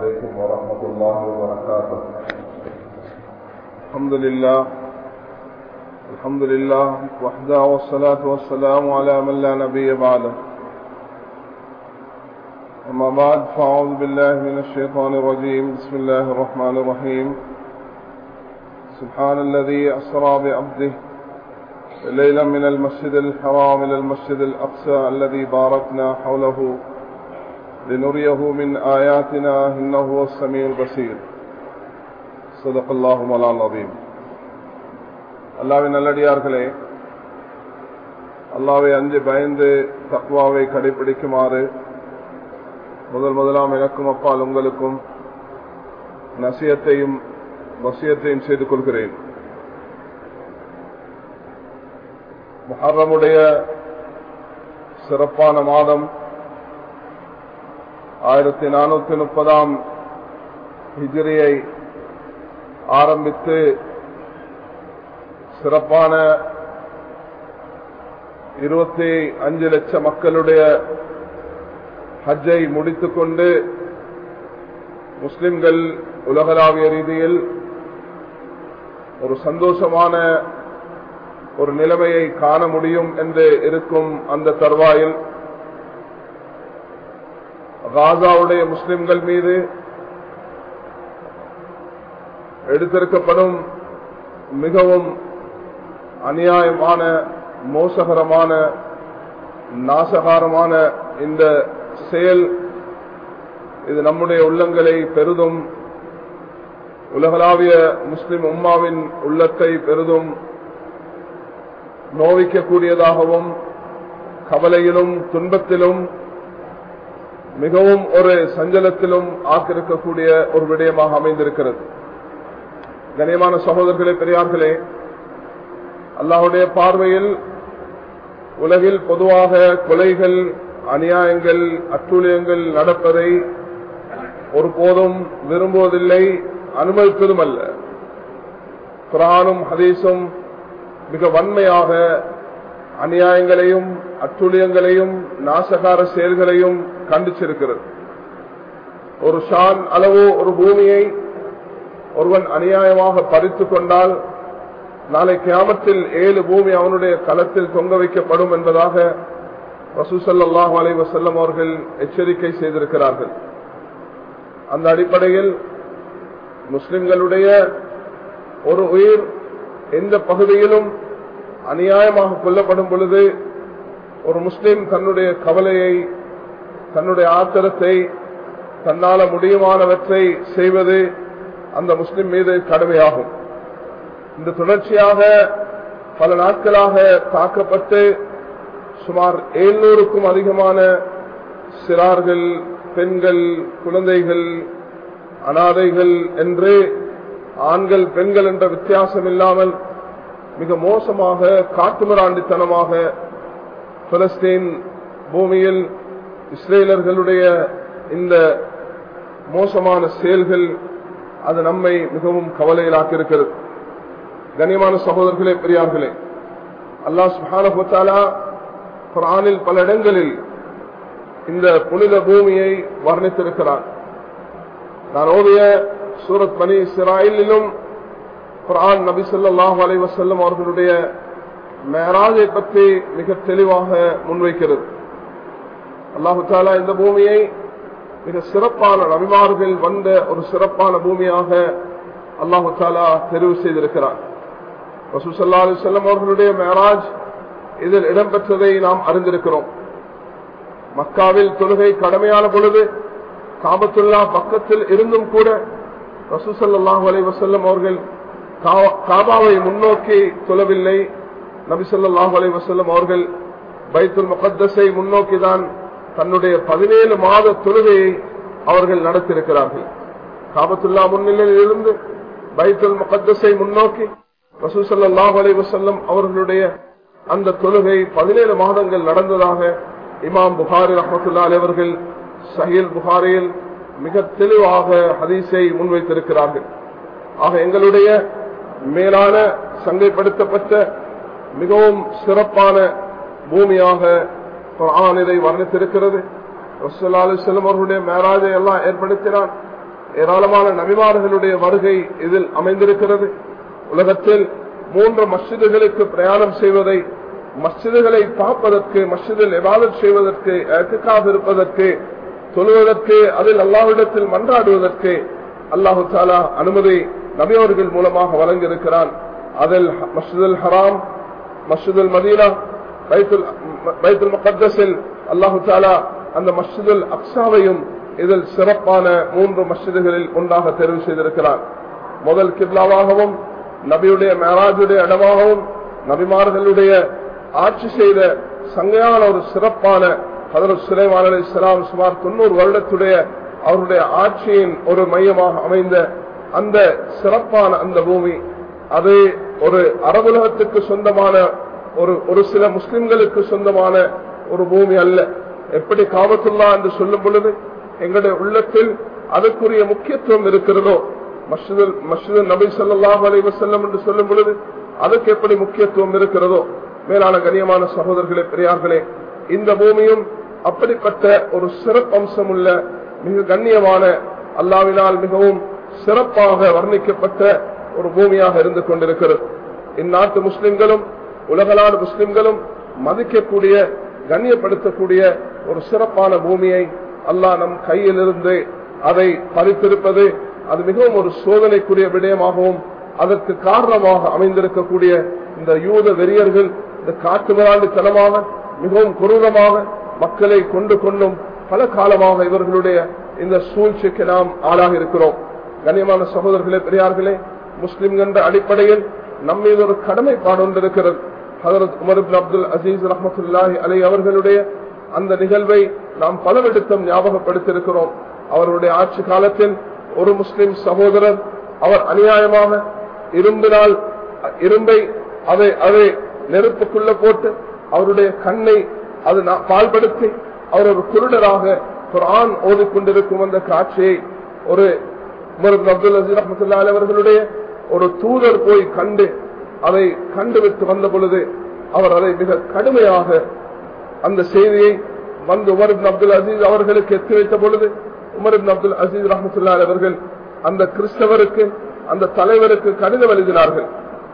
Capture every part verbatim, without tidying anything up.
عليكم ورحمة الله وبركاته. الحمد لله الحمد لله وحده والصلاة والسلام على من لا نبي بعده. أما بعد فأعوذ بالله من الشيطان الرجيم. بسم الله الرحمن الرحيم. سبحان الذي أسرى بعبده ليلا من المسجد الحرام إلى المسجد الأقصى الذي باركنا حوله لنريه من آياتنا إنه هو السميع البصير. صدق الله مولانا العظيم. அல்லாஹ்வின் நல்லடியார்களே, அல்லாஹ்வை அஞ்சு பயந்து தக்வாவை கடைபிடிக்குமாறு முதல் முதலாம் எனக்கும் அப்பால் உங்களுக்கும் நசியத்தையும் வசியத்தையும் செய்து கொள்கிறேன். முஹர்ரமுடைய சிறப்பான மாதம் ஆயிரத்தி நானூத்தி முப்பதாம் ஹிஜ்ரியை ஆரம்பித்து சிறப்பான இருபத்தி அஞ்சு லட்சம் மக்களுடைய ஹஜ்ஜை முடித்துக் கொண்டு முஸ்லிம்கள் உலகளாவிய ரீதியில் ஒரு சந்தோஷமான ஒரு நிலைமையை காண முடியும் என்று இருக்கும் அந்த தருவாயில் காசாவுடைய முஸ்லிம்கள் மீது எடுத்திருக்கப்படும் மிகவும் அநியாயமான, மோசகரமான, நாசகாரமான இந்த செயல், இது நம்முடைய உள்ளங்களை பெரிதும், உலகளாவிய முஸ்லிம் உம்மாவின் உள்ளத்தை பெரிதும் நோவிக்கக்கூடியதாகவும் கவலையிலும் துன்பத்திலும் மிகவும் ஒரு சஞ்சலத்திலும் ஆக்கிருக்கக்கூடிய ஒரு விடயமாக அமைந்திருக்கிறது. கண்ணியமான சகோதரர்களே, பெரியார்களே, அல்லாஹ்வுடைய பார்வையில் உலகில் பொதுவாக கொலைகள், அநியாயங்கள், அட்டூழியங்கள் நடப்பதை ஒருபோதும் விரும்புவதில்லை, அனுமதிப்பதும் அல்ல. குர்ஆனும் ஹதீஸும் மிக வன்மையாக அநியாயங்களையும் அட்டூழியங்களையும் நாசகார செயல்களையும் கண்டிச்சிருக்கிறது. ஒரு ஷான் அளவு ஒரு பூமியை ஒருவன் அநியாயமாக பறித்துக் கொண்டால் நாளை கியாமத்தில் ஏழு பூமி அவனுடைய களத்தில் தொங்க வைக்கப்படும் என்பதாக ரசூல் ஸல்லல்லாஹு அலைஹி வஸல்லம் அவர்கள் எச்சரிக்கை செய்திருக்கிறார்கள். அந்த அடிப்படையில் முஸ்லிம்களுடைய ஒரு உயிர் எந்த பகுதியிலும் அநியாயமாக கொல்லப்படும் பொழுது ஒரு முஸ்லிம் தன்னுடைய கவலையை, தன்னுடைய ஆத்திரத்தை, தன்னால முடியுமானவற்றை செய்வது அந்த முஸ்லிம் மீது கடமையாகும். இந்த தொடர்ச்சியாக பல நாட்களாக தாக்கப்பட்டு சுமார் எழுநூறுக்கும் அதிகமான சிறார்கள், பெண்கள், குழந்தைகள், அனாதைகள் என்று ஆண்கள் பெண்கள் என்ற வித்தியாசம் இல்லாமல் மிக மோசமாக காட்டுமிராண்டித்தனமாக பலஸ்தீன் பூமியில் இஸ்ரேலர்களுடைய இந்த மோசமான செயல்கள் அது நம்மை மிகவும் கவலையிலாக்கியிருக்கிறது. கண்ணியமான சகோதரர்களே, பெரியார்களே, அல்லாஹ் சுப்ஹானஹு வ தஆலா குர்ஆனில் பல இடங்களில் இந்த புனித பூமியை வர்ணித்திருக்கிறார். நான் ஓதிய சூரத் பனி இஸ்ராயீலிலும் குர்ஆன் நபி ஸல்லல்லாஹு அலைஹி வஸல்லம் அவர்களுடைய மேராஜை பற்றி மிக தெளிவாக முன்வைக்கிறது. அல்லாஹ் தஆலா இந்த பூமியை மிக சிறப்பான நபிமார்கள் வந்த ஒரு சிறப்பான பூமியாக அல்லாஹ் தஆலா தெரிவு செய்திருக்கிறார். ரசூல் ஸல்லல்லாஹு அலைஹி வஸல்லம் அவர்களுடைய மேராஜ் இதில் இடம்பெற்றதை நாம் அறிந்திருக்கிறோம். மக்காவில் தொழுகை கடமையான பொழுது காபத்துல்லா பக்கத்தில் இருந்தும் கூட ரசூல் ஸல்லல்லாஹு அலைஹி வஸல்லம் அவர்கள் காபாவை முன்னோக்கி தொழவில்லை. நபி ஸல்லல்லாஹு அலைஹி வஸல்லம் அவர்கள் பைத்துல் முகத்தஸை முன்னோக்கிதான் தன்னுடைய பதினேழு மாத தொழுகையை அவர்கள் நடத்தியிருக்கிறார்கள். காபத்துல்லா முன்னிலையில் இருந்து பைத்துல் முகத்தஸை முன்னோக்கி ரசூல் ஸல்லல்லாஹு அலைஹி வஸல்லம் அவர்களுடைய அந்த தொழுகை பதினேழு மாதங்கள் நடந்ததாக இமாம் புகாரி ரஹ்மத்துல்லாஹி அலைஹி அவர்கள் சஹீஹ் புகாரியில் மிக தெளிவாக ஹதீஸை முன்வைத்திருக்கிறார்கள். ஆக எங்களுடைய மேலான சங்கைப்படுத்தப்பட்ட மிகவும் சிறப்பான பூமியாக குர்ஆன் இதை வர்ணித்திருக்கிறது. ரசூலுல்லாஹி அலைஹி வஸல்லம் அவர்களுடைய மேராஜை எல்லாம் ஏற்படுத்தினார். ஏராளமான நபிமார்களுடைய வருகை இதில் அமைந்திருக்கிறது. உலகத்தில் மூன்று மஸ்ஜிதுகளுக்கு பிரயாணம் செய்வதை, மஸ்ஜிதுகளை பார்ப்பதற்கு, மஸ்ஜிதில் இபாதத் செய்வதற்கு, இஅ்திகாஃப் இருப்பதற்கு, தொழுவதற்கு, அதில் அல்லாஹ்விடத்தில் மன்றாடுவதற்கு அல்லாஹு தஆலா அனுமதி நபியவர்கள் மூலமாக வழங்கியிருக்கிறான். அதில் மஸ்ஜிதுல் ஹராம், மஸ்ஜிதுல் மதீனா, பைத்துல் பைத்துல் முகத்தஸில் அல்லாஹு தஆலா அந்த மஸ்ஜிதுல் அக்ஸாவையும் இதில் சிறப்பான மூன்று மஸ்ஜிதுகளில் ஒன்றாக தெரிவு செய்திருக்கிறார். முதல் கிப்லாவாகவும் நபியுடைய மேராஜுடைய இடமாகவும் நபிமார்களுடைய ஆட்சி செய்த சங்கையான ஒரு சிறப்பான ஹதரத் சுலைமான் அலைஹிஸ்ஸலாம் சுமார் தொண்ணூறு வருடத்துடைய அவருடைய ஆட்சியின் ஒரு மையமாக அமைந்த அந்த சிறப்பான அந்த பூமி, அது ஒரு அரபுலகத்துக்கு சொந்தமான ஒரு ஒரு சில முஸ்லிம்களுக்கு சொந்தமான ஒரு பூமி அல்ல. எப்படி காபத்துல்லா என்று சொல்லும் பொழுது எங்களுடைய உள்ளத்தில் அதற்குரிய முக்கியத்துவம் இருக்கிறதோ, மஸ்ஜிதுல் மஸ்ஜிதுல் நபி ஸல்லல்லாஹு அலைஹி வஸல்லம் என்று சொல்லும் பொழுது அதுக்கு எப்படி முக்கியத்துவம் இருக்கிறதோ, மேலான கண்ணியமான சகோதரர்களே, பெரியார்களே, இந்த பூமியும் அப்படிப்பட்ட ஒரு சிறப்பம்சம் உள்ள மிக கண்ணியமான அல்லாஹ்வினால் மிகவும் சிறப்பாக வர்ணிக்கப்பட்ட ஒரு பூமியாக இருந்து கொண்டிருக்கிறது. இந்நாட்டு முஸ்லிம்களும் உலகளான முஸ்லிம்களும் மதிக்கக்கூடிய, கண்ணியப்படுத்தக்கூடிய ஒரு சிறப்பான பூமியை அல்லாஹ் நம் கையிலிருந்து அதை பறித்திருப்பது அது மிகவும் ஒரு சோதனைக்குரிய விடயமாகவும், அதற்கு காரணமாக அமைந்திருக்கக்கூடிய இந்த யூத வெறியர்கள் இந்த காட்டு மிராண்டித்தனமாக மிகவும் கொடூரமாக மக்களை கொண்டு கொண்டும் பல காலமாக இவர்களுடைய இந்த சூழ்ச்சிக்கு நாம் ஆளாக இருக்கிறோம். கண்ணியமான சகோதரர்களே, பெரியார்களே, முஸ்லிம் என்ற அடிப்படையில் நம்ம மீது ஒரு கடமைப்பாடு ஒன்று இருக்கிறது. ஹஜ்ரத் உமர் இப்னு அப்துல் அசீஸ் ரஹ்மத்துல்லாஹி அலைஹி அவர்களுடைய அந்த நிகழ்வை நாம் பலவிடத்தும் ஞாபகப்படுத்தியிருக்கிறோம். அவருடைய ஆட்சி காலத்தில் ஒரு முஸ்லிம் சகோதரர் அவர் அநியாயமாக இரும்பினால் இரும்பை அதை அதை நெருப்புக்குள்ள போட்டு அவருடைய கண்ணை அது பால்படுத்தி அவர் ஒரு குருடராக குர்ஆன் ஓதிக்கொண்டிருக்கும் அந்த காட்சியை ஒரு உமர் இப்னு அப்துல் அசீஸ் ரஹ்மத்துல்லாஹி அலைஹி அவர்களுடைய ஒரு தூதர் போய் கண்டு அதை கண்டுவிட்டு வந்த பொழுது அவர் அதை மிக கடுமையாக அந்த செய்தியை வந்து உமர் இப்னு அப்துல் அசீஸ் அவர்களுக்கு எத்தி வைத்த பொழுது உமர் இப்னு அப்துல் அசீஸ் ரஹ்மத்துல்லாஹி அலைஹி அவர்கள் அந்த கிறிஸ்தவருக்கு, அந்த தலைவருக்கு கடிதம் எழுதினார்கள்.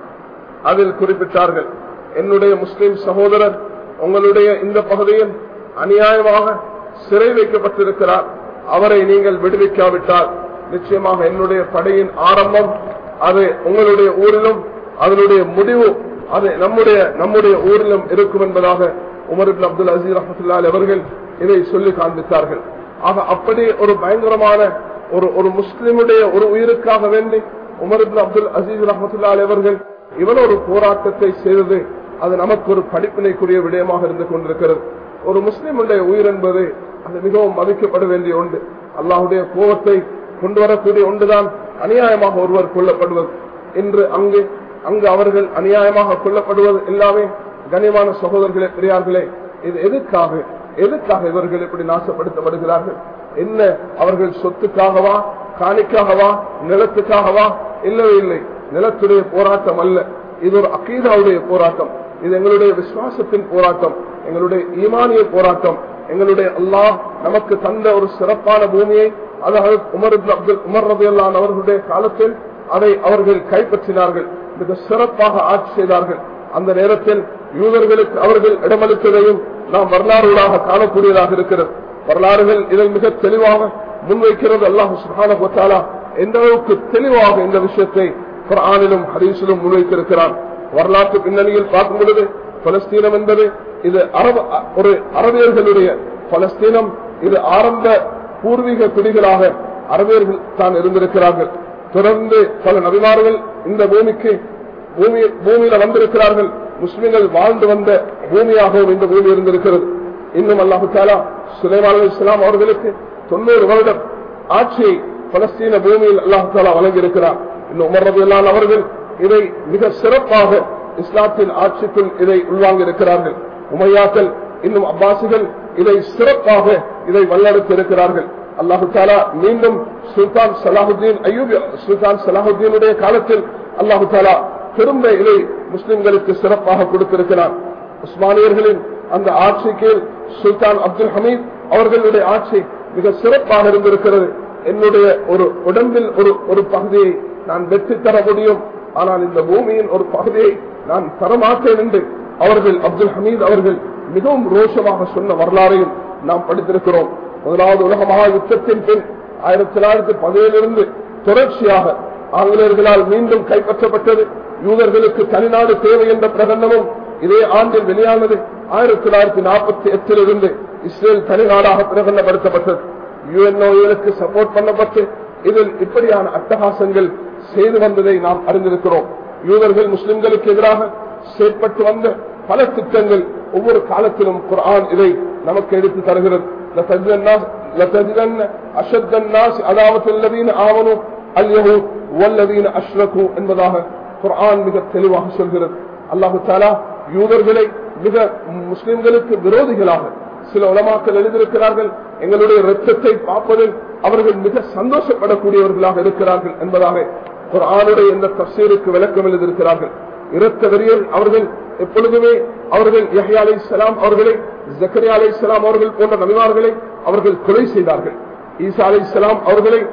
அதில் குறிப்பிட்டார்கள், என்னுடைய முஸ்லிம் சகோதரர் உங்களுடைய இந்த பகுதியில் அநியாயமாக சிறை வைக்கப்பட்டிருக்கிறார். அவரை நீங்கள் விடுவிக்காவிட்டால் நிச்சயமாக என்னுடைய படையின் ஆரம்பம் அது உங்களுடைய ஊரிலும் அதனுடைய முடிவு அது நம்முடைய நம்முடைய ஊரிலும் இருக்கும் என்பதாக உமர் இப்னு அப்துல் அசீஸ் ரஹ்மத்துல்லாஹி அலைஹி அவர்கள் இதை சொல்லி காண்பித்தார்கள். ஆக அப்படி ஒரு பயங்கரமான ஒரு ஒரு முஸ்லிமுடைய ஒரு உயிருக்காக வேண்டி உமர் இப்னு அப்துல் அசீஸ் ரஹ்மத்துல்லாஹி அலைஹி அவர்கள் இவ்வளவு ஒரு போராட்டத்தை செய்தது அது நமக்கு ஒரு படிப்பினைக்குரிய விடயமாக இருந்து கொண்டிருக்கிறது. ஒரு முஸ்லிமுடைய உயிர் என்பது அது மிகவும் மதிக்கப்பட வேண்டிய ஒன்று. அல்லாஹ்வுடைய கோபத்தை கொண்டு வரக்கூடிய ஒன்றுதான் அநியாயமாக ஒருவர் கொல்லப்படுவது. இன்று அங்கு அங்கு அவர்கள் அநியாயமாக கொல்லப்படுவது எல்லாமே கண்ணியமான சகோதரர்களே, பெரியார்களே, இது எதுக்காக எதுக்காக இவர்கள் இப்படி நாசப்படுத்தப்படுகிறார்கள்? என்ன அவர்கள் சொத்துக்காகவா, காணிக்காகவா, நிலத்துக்காகவா? இல்லவே இல்லை. நிலத்துடைய போராட்டம் அல்ல, இது ஒரு அகீதாவுடைய போராட்டம். இது எங்களுடைய விசுவாசத்தின் போராட்டம், எங்களுடைய ஈமானிய போராட்டம். எங்களுடைய அல்லாஹ் நமக்கு தந்த ஒரு சிறப்பான பூமியை, அதாவது உமர் இப்னு அப்துல் உமர் ரலியல்லாஹு அன்ஹு அவர்களுடைய காலத்தில் அதை அவர்கள் கைப்பற்றினார்கள், மிக சிறப்பாக ஆட்சி செய்தார்கள். அந்த நேரத்தில் யூதர்களுக்கு அவர்கள் இடமளித்ததையும் நாம் வரலாறுகளாக காணக்கூடியதாக இருக்கிறது. வரலாறுகள் இதில் மிக தெளிவாக முன்வைக்கிறது. அல்லாஹ் சுப்ஹானஹு வ தஆலா எந்த அளவுக்கு தெளிவாக இந்த விஷயத்தை குர்ஆனிலும் ஹதீஸிலும் முன்வைத்திருக்கிறான். வரலாற்று பின்னணியில் பார்க்கும் பொழுது பலஸ்தீனம் என்பது இது அரபு ஒரு அரபியர்களுடைய பலஸ்தீனம், இது ஆரம்ப பூர்வீக குடிகளாக அரபியர்கள் தான் இருந்திருக்கிறார்கள். தொடர்ந்து பல நபிமார்கள் இந்த பூமிக்கு பூமி பூமியில வந்திருக்கிறார்கள். முஸ்லிம்கள் வாழ்ந்து வந்த பூமியாகவும் இந்த பூமி இருந்திருக்கிறது. இன்னும் அல்லாஹு தஆலா சுலைமான் அலைஹிஸ்ஸலாம் அவர்களுக்கு தொண்ணூறு வருடம் ஆட்சியை பலஸ்தீன பூமியில் அல்லாஹு தஆலா வழங்கியிருக்கிறார். இன்னும் உமர் ரலியல்லாஹு அன்ஹு அவர்கள் இதை மிக சிறப்பாக இஸ்லாத்தின் ஆட்சிக்குள் இதை உள்வாங்கி இருக்கிறார்கள். உமையாக்கள் இன்னும் அப்பாசிகள் இதை சிறப்பாக இதை வல்லெடுத்து இருக்கிறார்கள். அல்லாஹு தஆலா மீண்டும் சுல்தான் சலாஹுத்தீன் அய்யூபி சுல்தான் சலாஹுத்தீனுடைய காலத்தில் அல்லாஹு தஆலா திரும்ப இதை முஸ்லிம்களுக்கு சிறப்பாக கொடுத்திருக்கிறார். உஸ்மானியர்களின் அந்த ஆட்சிக்கு சுல்தான் அப்துல் ஹமீத் அவர்களுடைய ஆட்சி மிக சிறப்பாக இருந்திருக்கிறது. என்னுடைய ஒரு உடம்பில் ஒரு ஒரு பகுதியை நான் வெற்றி தர முடியும், ஆனால் இந்த பூமியின் ஒரு பகுதியை நான் தரமாட்டேன் என்று அவர்கள் அப்துல் ஹமீத் அவர்கள் மிகவும் ரோஷமாக சொன்ன வரலாறையும் நாம் படித்திருக்கிறோம். முதலாவது உலக மகா யுத்தத்தின் பின் ஆயிரத்தி தொள்ளாயிரத்தி பதினேழிலிருந்து தொடர்ச்சியாக ஆங்கிலேயர்களால் மீண்டும் கைப்பற்றப்பட்டது. யூதர்களுக்கு தனிநாடு தேவை என்ற பிரகடனமும் இதே ஆண்டில் வெளியானது. ஆயிரத்தி தொள்ளாயிரத்தி நாற்பத்தி எட்டிலிருந்து இஸ்ரேல் தனிநாடாக பிரகடனப்படுத்தப்பட்டது. யுஎன்ஓக்கு சப்போர்ட் பண்ணப்பட்டு இதில் இப்படியான அட்டகாசங்கள் செய்து வந்ததை நாம் அறிந்திருக்கிறோம். யூதர்கள் முஸ்லிம்களுக்கு எதிராக செயற்பட்டு வந்த பல திட்டங்கள் ஒவ்வொரு காலத்திலும் குர்ஆன் இதை நமக்கு எடுத்து தருகிறது. என்பதாக குர்ஆன் மிக தெளிவாக சொல்கிறது. அல்லாஹு தஆலா யூதர்களை மிக முஸ்லிம்களுக்கு விரோதிகளாக சில உலமாக்கள் எழுதியிருக்கிறார்கள். எங்களுடைய இரத்தத்தை பார்ப்பதில் அவர்கள் மிக சந்தோஷப்படக்கூடியவர்களாக இருக்கிறார்கள் என்பதாக குர்ஆனுடைய இந்த தஃசீருக்கு விளக்கம் எழுதியிருக்கிறார்கள். இரத்த வெறியல் அவர்கள் எப்பொழுதுமே அவர்கள் யஹ்யா அலைஹிஸ்ஸலாம் அவர்களை, ஜக்கரியா அலைஹிஸ்ஸலாம் அவர்கள் போன்ற நபிமார்களை அவர்கள் கொலை செய்தார்கள். ஈசா அலைஹிஸ்ஸலாம் அவர்களை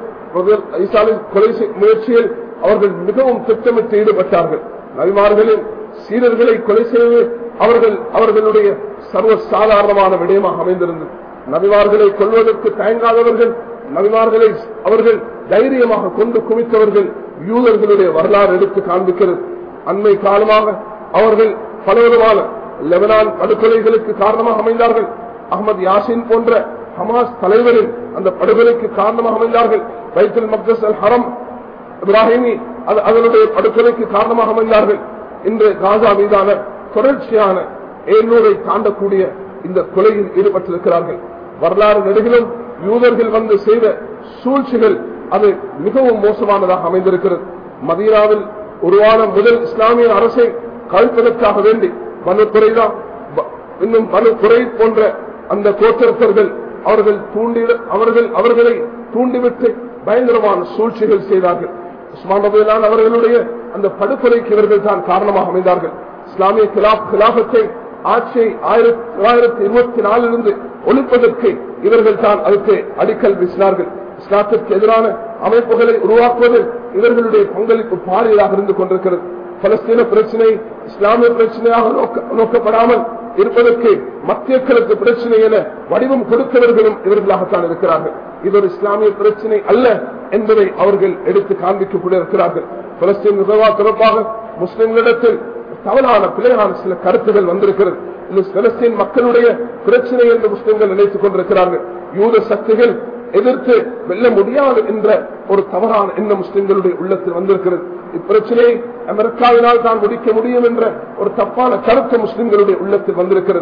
கொலை முயற்சியில் அவர்கள் மிகவும் திட்டமிட்டு ஈடுபட்டார்கள். நபிமார்களின் சீரர்களை கொலை செய்வது அவர்கள் அவர்களுடைய சர்வ சாதாரணமான விடயமாக அமைந்திருந்தது. நபிமார்களை கொல்வதற்கு தயங்காதவர்கள், நபிமார்களை அவர்கள் தைரியமாக கொண்டு குவித்தவர்கள் யூதர்களுடைய வரலாறு எடுத்து காண்பிக்கிறது. அண்மை காலமாக அவர்கள் பலவிதமான லெபனான் படுகொலைகளுக்கு காரணமாக அமைந்தார்கள். அஹ்மத் யாசின் போன்ற ஹமாஸ் தலைவரின் அந்த படுகொலைக்கு காரணமாக அமைந்தார்கள். பைத்துல் மக்தஸ் அல் ஹரம் இப்ராஹிமி அதனுடைய படுகொலைக்கு காரணமாக அமைந்தார்கள். இன்று காசா மீதான தொடர்ச்சியான ஏழ்நூறை தாண்டக்கூடிய இந்த கொலையில் ஈடுபட்டிருக்கிறார்கள். வரலாறு நெடுகிலும் யூதர்கள் வந்து செய்த சூழ்ச்சிகள் அது மிகவும் மோசமானதாக அமைந்திருக்கிறது. மதீனாவில் உருவான முதல் இஸ்லாமிய அரசை கழிப்பதற்காக வேண்டி பனு குறைதா இன்னும் பனு குறை போன்ற அந்த கோத்திரத்தர்கள் அவர்கள் தூண்டி அவர்கள் அவர்களை தூண்டிவிட்டு பயங்கரமான சூழ்ச்சிகள் செய்தார்கள். உஸ்மான் ரலியல்லாஹு அன்ஹு அவர்களுடைய அந்த படுகொலைக்கு இவர்கள் தான் காரணமாக அமைந்தார்கள். இஸ்லாமிய கிலாபத்தை ஆட்சியை ஆயிரத்தி தொள்ளாயிரத்தி இருபத்தி நாலிலிருந்து ஒழிப்பதற்கு இவர்கள் தான் அதுக்கு அடிக்கல் வீசினார்கள். இஸ்லாத்திற்கு எதிரான அமைப்புகளை உருவாக்குவதில் இவர்களுடைய பங்களிப்பு பாரியதாக இருந்து கொண்டிருக்கிறது. பலஸ்தீன பிரச்சனை இஸ்லாமிய பிரச்சனையாக நோக்கப்படாமல் இருப்பதற்கு மத்திய கிழக்கு பிரச்சனை என வடிவம் கொடுத்தவர்களும் இவர்களாகத்தான் இருக்கிறார்கள். இது ஒரு இஸ்லாமிய பிரச்சனை அல்ல என்பதை அவர்கள் எடுத்து காண்பிக்கக்கூடிய இருக்கிறார்கள். பலஸ்தீன் தொடர்பாக முஸ்லிம்களிடத்தில் தவறான பிழையான சில கருத்துகள் வந்திருக்கிறது. இது பலஸ்தீன் மக்களுடைய பிரச்சனை என்று முஸ்லிம்கள் நினைத்துக் கொண்டிருக்கிறார்கள். யூத சக்திகள் எதிர்த்து வெல்ல முடியாது என்ற ஒரு தவறான எண்ணம் முஸ்லிம்களுடைய உள்ளத்தில் வந்திருக்கிறது. இப்பிரச்சனையை அமெரிக்காவினால் தான் முடிக்க முடியும் என்ற ஒரு தப்பான கருத்து முஸ்லிம்களுடைய உள்ளத்தில் வந்திருக்கிறது.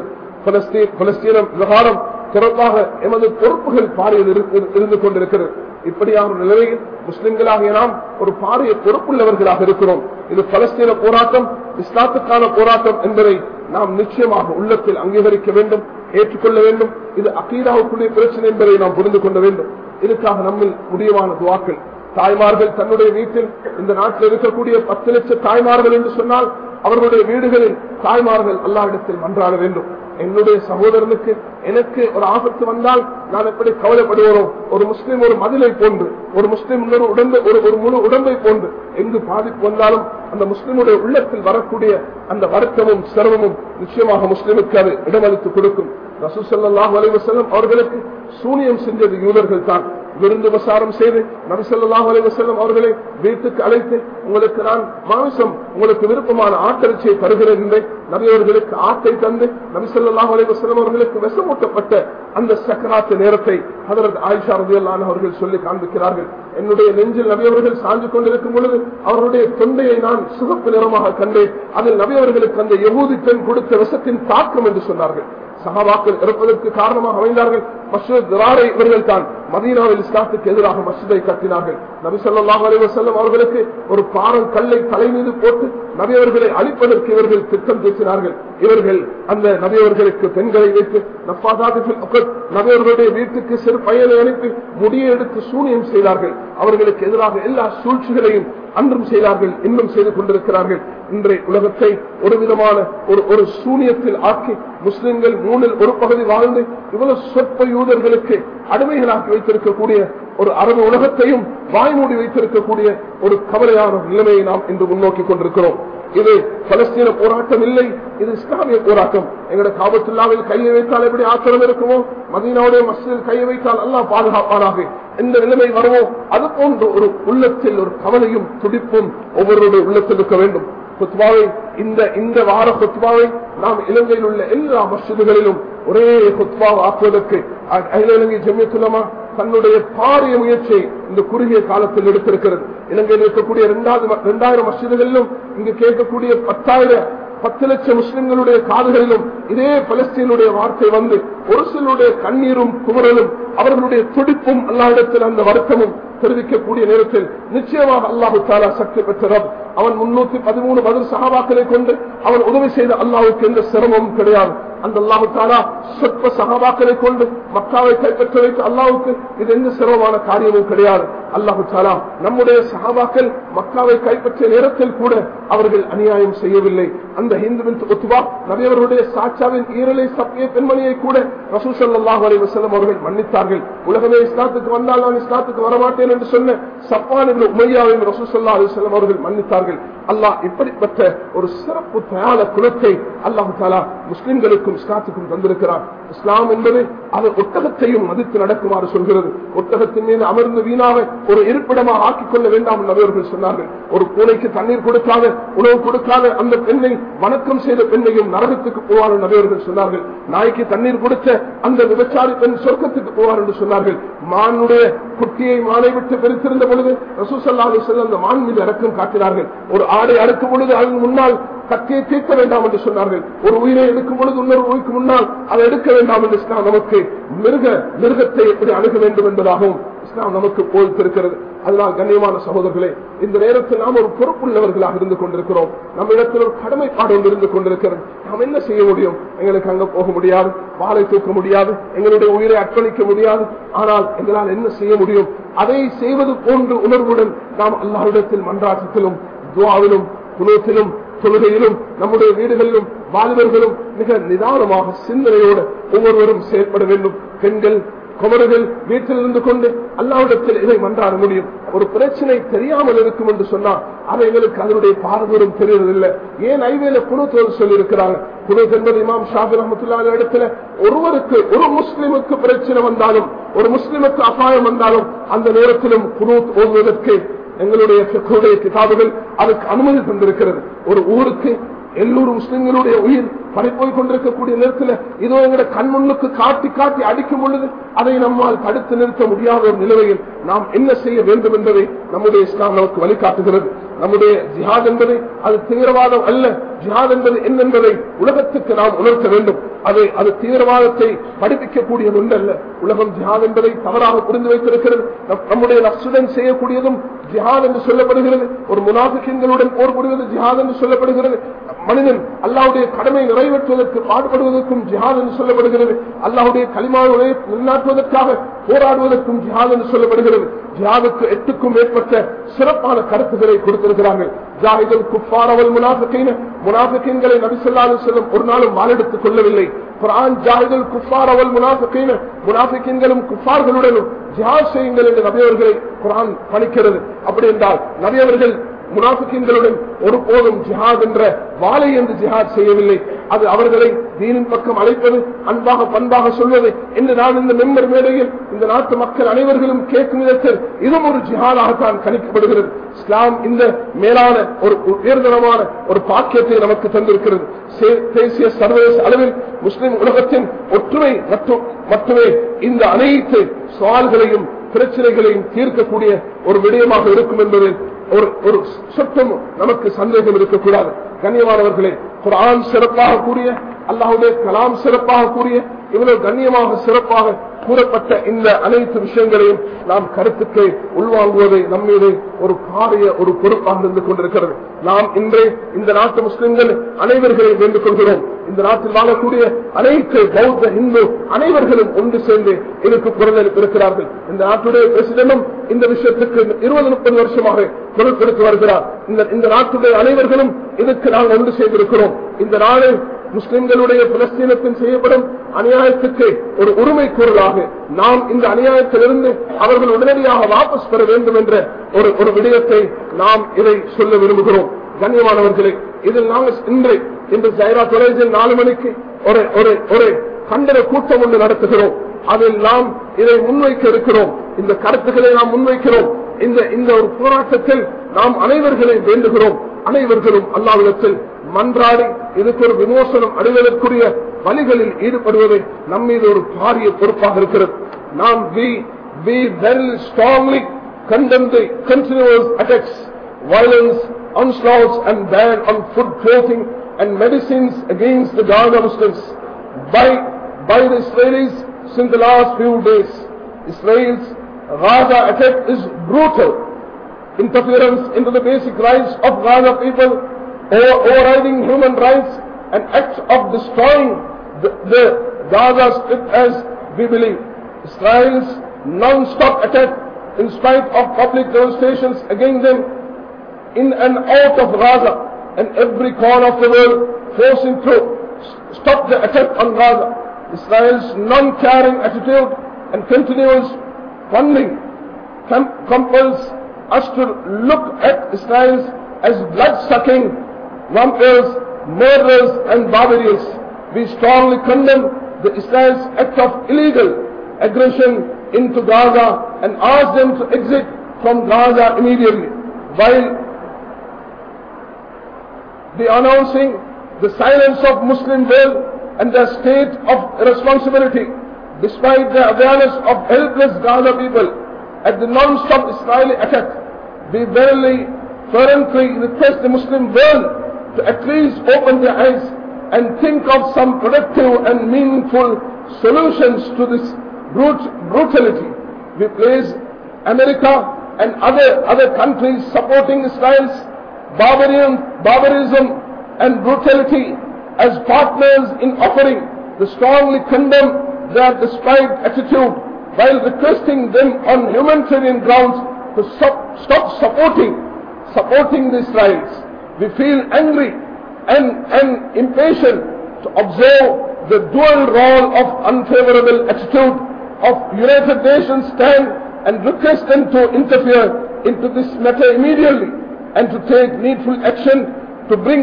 பலஸ்தீன விவகாரம் தொடர்பாக எமது பொறுப்புகள் பாரிய இருந்து கொண்டிருக்கிறது. இப்படியான நிலையில் முஸ்லிம்களாகிய நாம் ஒரு பாரிய பொறுப்புள்ளவர்களாக இருக்கிறோம். இது பலஸ்தீன போராட்டம் இஸ்லாத்துக்கான போராட்டம் என்பதை நாம் நிச்சயமாக உள்ளத்தில் அங்கீகரிக்க வேண்டும், ஏற்றுக்கொள்ள வேண்டும். இது அகீதாவுக்குரிய பிரச்சனை என்பதை நாம் புரிந்து கொள்ள வேண்டும். இதுக்காக நம்மில் முடியமான துவாக்கள். தாய்மார்கள் தன்னுடைய வீட்டில் இந்த நாட்டில் இருக்கக்கூடிய பத்து லட்சம் தாய்மார்கள் என்று சொன்னால் அவர்களுடைய வீடுகளில் தாய்மார்கள் அல்லாஹ்விடத்தில் மன்றாட வேண்டும். என்னுடைய சகோதரனுக்கு எனக்கு ஒரு ஆபத்து வந்தால் நான் எப்படி கவலைப்படுவோரோ, ஒரு முஸ்லிம் ஒரு மதிலை போன்று, ஒரு முஸ்லிம் இன்னொரு உடம்பை ஒரு முழு உடம்பை போன்று எங்கு பாதிப்பு வந்தாலும் அந்த முஸ்லிமுடைய உள்ளத்தில் வரக்கூடிய அந்த வருத்தமும் சிரமமும் நிச்சயமாக முஸ்லிமுக்கு அது இடமளித்து கொடுக்கும். ரசூல் ஸல்லல்லாஹு அலைஹி வஸல்லம் அவர்களுக்கு சூனியம் செஞ்சது யூதர்கள் தான். விருந்து உபசாரம் செய்து நபி ஸல்லல்லாஹு அலைஹி வஸல்லம் அவர்களை வீட்டுக்கு அழைத்து உங்களுக்கு நான் மாமிசம் உங்களுக்கு விருப்பமான ஆட்டிறைச்சியை தருகிறேன் என்று நபி அவர்களுக்கு ஆட்டை தந்து நபி ஸல்லல்லாஹு அலைஹி வஸல்லம் அவர்களுக்கு விஷமூட்டப்பட்ட அந்த சக்கராத்து நேரத்தை ஹஜ்ரத் ஆயிஷா ரலியல்லாஹு அன்ஹா அவர்கள் சொல்லி காண்பிக்கிறார்கள். என்னுடைய நெஞ்சில் நபி அவர்கள் சாஞ்சு கொண்டிருக்கும் பொழுது அவருடைய தொண்டையை நான் சிவப்பு நிறமாக கண்டேன். அதில் நபி அவர்களுக்கு அந்த யஹூதி பெண் கொடுத்த விஷத்தின் தாக்கம் என்று சொன்னார்கள். சஹாபாக்கள் இறப்பதற்கு காரணமாக அமைந்தார்கள். மஸ்ஜித் திராரை இவர்கள் தான் மதீனாவில் இஸ்லாத்துக்கு எதிராக மஸ்ஜிதை கட்டினார்கள். நபி ஸல்லல்லாஹு அலைஹி வஸல்லம் அவர்களுக்கு ஒரு பாறை கல்லை தலை மீது போட்டு நபி அவர்களை அழிப்பதற்கு இவர்கள் திட்டம் தீட்டினார்கள். இவர்கள் அந்த நபி அவர்களுக்கு பெண்களை வைத்து நபி அவர்களுடைய வீட்டுக்கு சிறு பையனை அனுப்பி முடியை எடுத்து சூனியம் செய்தார்கள். அவர்களுக்கு எதிராக எல்லா சூழ்ச்சிகளையும் அன்றும் செய்தார்கள், இன்னும் செய்து கொண்டிருக்கிறார்கள். இன்றைய உலகத்தை ஒரு விதமான ஒரு சூனியத்தில் ஆக்கி முஸ்லிம்கள் மூணில் ஒரு பகுதி வாழ்ந்து இவ்வளவு சொற்ப யூதர்களுக்கு அடிமைகளாக்கி வைத்திருக்கக்கூடிய ஒரு அரபு உலகத்தையும் வாய்மூடி வைத்திருக்கக்கூடிய ஒரு கவலையான நிலைமையை நாம் இன்று முன்னோக்கி கொண்டிருக்கிறோம். இது பலஸ்தீன போராட்டம் இல்லை, இது இஸ்லாமிய போராட்டம். எங்களுடைய காபத்துல்லாவில் கையை வைத்தால் எப்படி ஆத்திரம் இருக்குமோ, மதீனாவுடைய மஸ்ஜிதில் கையை வைத்தால் அல்லாஹ் பாதுகாப்பானாக இந்த நிலைமை வருமோ, அது போன்ற ஒரு உள்ளத்தில் ஒரு கவலையும் துடிப்பும் ஒவ்வொருடைய உள்ளத்தில் இருக்க வேண்டும். குத்பாவை இந்த இந்த வார குத்பாவை நாம் இலங்கையில் உள்ள எல்லா மஸ்ஜிதுகளிலும் ஒரே குத்பா ஆக்குவதற்கு அகில இலங்கை ஜமியத்துல் உலமா தன்னுடைய பாரிய முயற்சியை இந்த குறுகிய காலத்தில் எடுத்திருக்கிறது. இலங்கையில் இருக்கக்கூடிய இரண்டாயிரம் மஸ்ஜிதுகளிலும் இங்கு கேட்கக்கூடிய பத்தாயிரம் பத்து லட்சம் முஸ்லிம்களுடைய காதுகளிலும் இதே பலஸ்தீனுடைய வார்த்தை வந்து ஒரு சிலருடைய கண்ணீரும் குமரலும் அவர்களுடைய துடிப்பும் அல்லாஹ்விடத்தில் அந்த வருத்தமும் தெரிவிக்கக்கூடிய நேரத்தில் நிச்சயமாக அல்லாஹு தஆலா சக்தி பெற்றவர். அவன் முன்னூத்தி பதிமூணு பதில் சஹாபாக்களை கொண்டு அவன் உதவி செய்த அல்லாஹ்வுக்கு எந்த சிரமமும் கிடையாது. அந்த அல்லாஹு தஆலா சொற்ப சஹாபாக்களை கொண்டு மக்காவை கைப்பற்ற வைத்த அல்லாஹ்வுக்கு இது எந்த சிரமமான காரியமும் கிடையாது. அல்லாஹு தஆலா நம்முடைய சஹாபாக்கள் மக்காவை கைப்பற்றிய நேரத்தில் கூட அவர்கள் அநியாயம் செய்யவில்லை. அந்த ஹிந்து பின்த் உத்பா நபி அவர்களுடைய சாச்சாவின் ஈரலை சப்பிய பெண்மணியை கூட ரசூல் ஸல்லல்லாஹு அலைஹி வஸல்லம் அவர்கள் மன்னித்தார்கள். உலகமே இஸ்லாத்துக்கு வந்தால் நான் இஸ்லாத்துக்கு வரமாட்டேன் என்று சொன்ன சஃப்வான் இப்னு உமையாவையும் ரசூல் ஸல்லல்லாஹு அலைஹி வஸல்லம் அவர்கள் மன்னித்தார்கள். அல்லாஹ் இப்படிப்பட்ட ஒரு சிறப்பு தயால குலத்தை அல்லாஹு தஆலா முஸ்லிம்களுக்கும் இஸ்லாத்துக்கும் தந்திருக்கிறார். இஸ்லாம் என்பது அது ஒட்டகத்தையும் மதித்து நடக்குமாறு சொல்கிறது. ஒட்டகத்தின் மீது அமர்ந்து வீணாக ஒரு இருப்பிடமாக ஆக்கிக் கொள்ள வேண்டாம் என்று அவர்கள் சொன்னார்கள். ஒரு பூனைக்கு தண்ணீர் கொடுக்காத உணவு கொடுக்காத அந்த பெண்ணை வணக்கம் செய்த பெண்ணையும் நரகத்துக்கு போவார் என்று அவர்கள் சொன்னார்கள். நாய்க்கு தண்ணீர் கொடுத்த அந்த விபச்சாரி பெண் சொர்க்கத்துக்கு போவார் என்று சொன்னார்கள். மானுடைய குட்டியை மானை விட்டு பிரித்திருந்த பொழுது ரசூல் ஸல்லல்லாஹு அலைஹி வஸல்லம் அந்த மான் மீது இரக்கம் காட்டினார்கள். ஒரு ஆடை அறுக்கும் பொழுது அதன் முன்னால் கத்தியை தீர்க்க வேண்டாம் என்று சொன்னார்கள். ஒரு உயிரை எடுக்கும் பொழுது இன்னொரு உயிருக்கு முன்னால் அதை எடுக்க வேண்டாம் என்று இஸ்லாம் நமக்கு மிருக மிருகத்தை எப்படி அணுக வேண்டும் என்பதாகவும் இஸ்லாம் நமக்கு போதித்திருக்கிறது. அதனால் கண்ணியமான சகோதரர்களே, இந்த நேரத்தில் நாம் ஒரு பொறுப்புள்ளவர்களாக இருந்து கொண்டிருக்கிறோம். நம்ம இடத்தில் ஒரு கடமைப்பாடு ஒன்று இருந்து கொண்டிருக்கிறது. நாம் என்ன செய்ய முடியும்? எங்களுக்கு அங்க போக முடியாது, வாளை தூக்க முடியாது, எங்களுடைய உயிரை அர்ப்பணிக்க முடியாது. ஆனால் எங்களால் என்ன செய்ய முடியும்? அதை செய்வது போன்ற உணர்வுடன் நாம் அல்லாஹ்விடத்தில் மன்றாட்டத்திலும் துஆவிலும் குனூத்திலும் தொழுகையிலும் நம்முடைய வீடுகளிலும் வாலிபர்களும் மிக நிதானமாக சிந்தனையோடு ஒவ்வொருவரும் செயல்பட வேண்டும். பெண்கள் குமரர்கள் வீட்டில் இருந்து கொண்டு அல்லாஹ்விடத்தில் இதை மன்றாட முடியும். ஒரு பிரச்சனை தெரியாமல் இருக்கும் என்று சொன்னால் அதை எங்களுக்கு அதனுடைய பாரதூரம் தெரியறதில்லை. ஏன் ஐவேல குனூத் சொல்லி இருக்கிறாங்க? குனூத் என்பது இமாம் ஷாஃபி ரஹ்மத்துல்லாஹி இடத்துல ஒருவருக்கு ஒரு முஸ்லிமுக்கு பிரச்சனை வந்தாலும் ஒரு முஸ்லிமுக்கு அபாயம் வந்தாலும் அந்த நேரத்திலும் குனூத் ஓதுவதற்கு எங்களுடைய ஃபிக்ஹுடைய கிதாபுகள் அதுக்கு அனுமதி தந்திருக்கிறது. ஒரு ஊருக்கு எல்லோரும் முஸ்லிம்களுடைய உயிர் பறிப்போய் கொண்டிருக்கக்கூடிய நேரத்தில் இதோ எங்களுடைய கண் முன்னுக்கு காட்டி காட்டி அடிக்கும் பொழுது அதை நம்மால் தடுத்து நிறுத்த முடியாத ஒரு நிலையில் நாம் என்ன செய்ய வேண்டும் என்பதை நம்முடைய இஸ்லாம் நமக்கு வழிகாட்டுகிறது. நம்முடைய ஜிஹாத் என்பதை அது தீவிரவாதம் அல்ல. ஜிஹாத் என்பது என்னென்பதை உலகத்துக்கு நாம் உணர்த்த வேண்டும். அதை அது தீவிரவாதத்தை படிப்பிக்கக்கூடியது ஒன்றல்ல. உலகம் ஜிஹாத் என்பதை தவறாக புரிந்து வைத்திருக்கிறது. நம்முடைய நஃப்சுடன் செய்யக்கூடியதும் ஜிஹாத் என்று சொல்லப்படுகிறது. ஒரு முனாஃபிகீன்களுடன் போர் புரிவது ஜிஹாத் என்று சொல்லப்படுகிறது. மனிதன் அல்லாஹ்வுடைய கடமை நிறைவேற்றுவதற்கு பாடுபடுவதற்கும் ஜிஹாத் என்று சொல்லப்படுகிறது. அல்லாஹ்வுடைய கலிமாவை நிலைநாட்டுவதற்காக போராடுவதற்கும் ஜிஹாத் என்று சொல்லப்படுகிறது. ஜிஹாதுக்கு எட்டுக்கும் மேற்பட்ட சிறப்பான கருத்துக்களை கொடுத்திருக்கிறார்கள். ஜாஹிதுல் குஃபார் வல் முனாஃபிகீன, முனாஃபிகீன்களை நபி ஸல்லல்லாஹு அலைஹி வஸல்லம் ஒரு நாளும் வாளெடுத்துக் கொள்ளவில்லை. குர்ஆன் ஜாஹிதுல் குஃபார் வல் முனாஃபிகீன, முனாஃபிகீன்களும் குஃபார்களுடனும் ஜிஹாத் செய்யுங்கள் என்று நபி அவர்களை குர்ஆன் பணிக்கிறது. அப்படி என்றால் நபி அவர்கள் முனாஃபிகீன்களுடன் ஒருபோதும் ஜிஹாத் என்ற வாளை என்று ஜிஹாத் செய்யவில்லை. அது அவர்களை தீனின் பக்கம் அழைப்பது, அன்பாக பண்பாக சொல்வது என்று நான் இந்த மெம்பர் மேடையில் இந்த நாட்டு மக்கள் அனைவர்களும் கேட்கும் விதத்தில் இதுவும் ஒரு ஜிஹாதாகத்தான் கணிக்கப்படுகிறது. இஸ்லாம் இந்த மேலான ஒரு உயர்தரமான ஒரு பாக்கியத்தை நமக்கு தந்திருக்கிறது. தேசிய சர்வதேச அளவில் முஸ்லிம் உலகத்தின் ஒற்றுமை மட்டுமே இந்த அனைத்து சவால்களையும் பிரச்சனைகளையும் தீர்க்கக்கூடிய ஒரு விடயமாக இருக்கும் என்பதில் ஒரு சொத்தம் நமக்கு சந்தேகம் இருக்கக்கூடாது. கண்ணியமானவர்களே, குர்ஆன் சிறப்பாக கூறிய, அல்லாஹ்வுடைய கலாம் சிறப்பாக கூறிய, இவ்வளவு கண்ணியமாக சிறப்பாக கூறப்பட்ட இந்த அனைத்து விஷயங்களையும் நாம் கருத்துக்களை உள்வாங்குவதை நம்மீது ஒரு காரிய ஒரு பொறுப்பாக இருந்து கொண்டிருக்கிறது. நாம் இன்றே இந்த நாட்டு முஸ்லிம்கள் அனைவர்களையும் வேண்டுக் கொள்கிறோம். இந்த நாட்டில் வாழக்கூடிய அனைத்து பௌத்த இந்து அனைவர்களும் ஒன்று சேர்ந்து எனக்கு குரல் எழுப்பியிருக்கிறார்கள். இந்த நாட்டுடைய பிரசிடனும் இந்த விஷயத்துக்கு இருபது முப்பது வருஷமாக குரல் கொடுத்து வருகிறார். இந்த நாட்டுடைய அனைவர்களும் இதுக்கு நாங்கள் ஒன்று சேர்ந்திருக்கிறோம். இந்த நாடு முஸ்லிம்களுடைய பலஸ்தீனத்தில் செய்யப்படும் அநியாயத்துக்கு ஒரு உரிமை கூறலாக நாம் இந்த அநியாயத்திலிருந்து அவர்கள் உடனடியாக வாபஸ் பெற வேண்டும் என்ற ஒரு ஒரு விடயத்தை நாம் இதை சொல்ல விரும்புகிறோம். கண்ணியமானவர்களே, இதில் நாங்கள் இன்று இன்று ஜைரா தொலைஜில் நாலு மணிக்கு ஒரு ஒரு ஒரு கண்டன கூட்டம் ஒன்று நடத்துகிறோம். அதில் நாம் இதை முன்வைக்க இருக்கிறோம். இந்த கருத்துக்களை நாம் முன்வைக்கிறோம். இந்த இந்த ஒரு போராட்டத்தில் நாம் அனைவர்களையும் வேண்டுகிறோம். அனைவர்களும் அல்லாஹ்விடத்தில் மன்றாடி இதுக்கு ஒரு விமோசனம் அடைவதற்குரிய வழிகளில் ஈடுபடுவதை நம் மீது ஒரு பாரிய பொறுப்பாக இருக்கிறது. நாம் we we very strongly condemn the continuous attacks, violence, onslaughts and ban on food, clothing and medicines against the Gaza Muslims by by the Israelis since the last few days. Israel's Gaza attack is brutal interference into the basic rights of Gaza people, overriding human rights, and acts of destroying the, the Gaza Strip as we believe. Israel's non-stop attack, in spite of public demonstrations against them in and out of Gaza and every corner of the world, forcing to stop the attack on Gaza. Israel's non-caring attitude and continuous funding compels us to look at Israel as blood-sucking vampires, murderers and barbarians. We strongly condemn the Israel's act of illegal aggression into Gaza and ask them to exit from Gaza immediately, while the announcing the silence of Muslim world and their state of responsibility, despite the awareness of helpless Gaza people at the non-stop Israeli attack. We verily, fervently request the Muslim world to at least open their eyes and think of some productive and meaningful solutions to this brut- brutality. We place America and other, other countries supporting Israel's barbarian, barbarism and brutality as partners in offering the strongly condemn their despised attitude, while requesting them on humanitarian grounds to stop, stop supporting supporting the Israelis. We feel angry and, and impatient to observe the dual role of unfavorable attitude of United Nations stand and request them to interfere into this matter immediately and to take needful action to bring